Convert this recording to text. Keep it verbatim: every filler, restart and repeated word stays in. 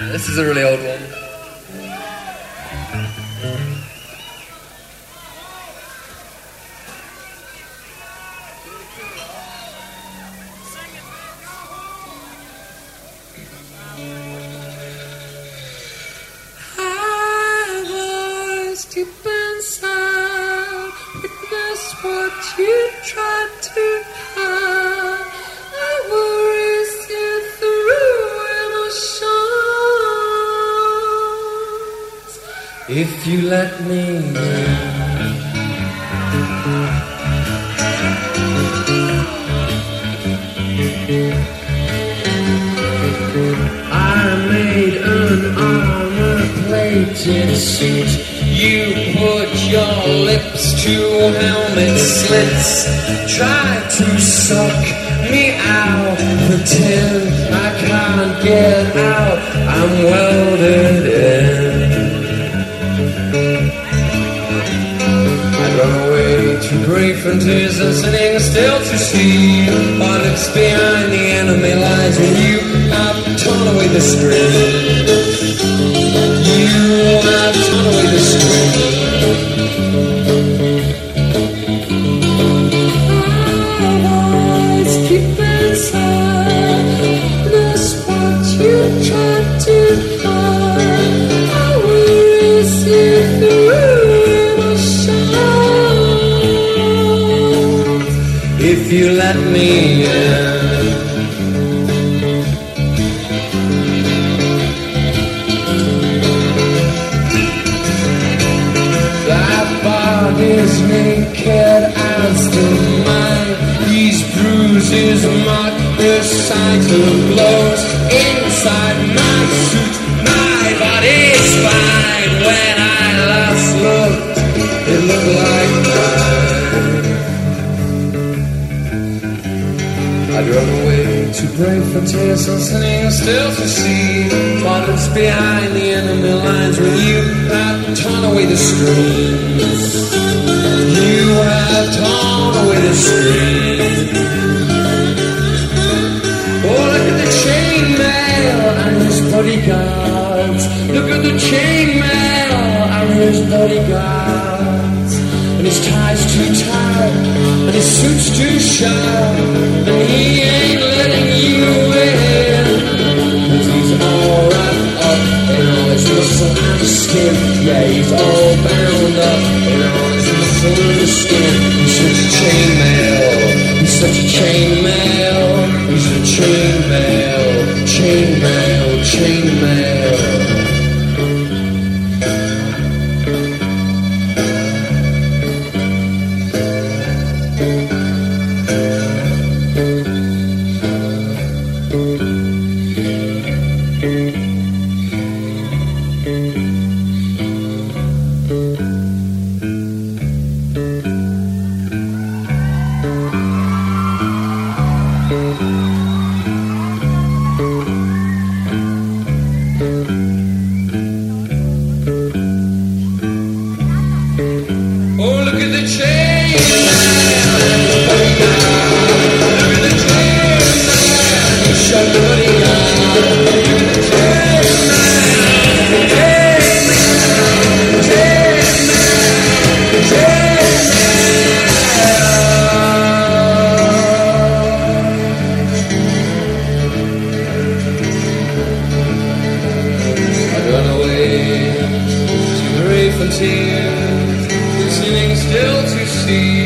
This is a really old one. If you let me I made an armor-plated suit. You put your lips to helmet slits. Try to suck me out, pretend I can't get out. I'm welded in. Run away to grief and tears and sitting still to see our lips behind the enemy lines when you have torn away the string. You have torn away the string. Our eyes keep inside. That's what you tried to hide. I will see through. If you let me in. That body's naked as the mine. These bruises mark the signs of blows. Inside my suit, my body's fine. When I last looked, it looked like mine. I'd run away to brave for tears and sitting still to see violence behind the enemy lines when you have torn away the strings. You have torn away the strings. Oh, look at the chainmail and his bodyguards. Look at the chainmail and his bodyguards. And his tie's too tight, and his suit's too sharp, and he ain't letting you in. Cause he's all wrapped up in all his muscle and skin. Yeah, he's all bound up in all his muscle and skin. He's such a chainmail, he's such a chainmail, he's a chainmail, chainmail, chainmail. Tears, listening still to see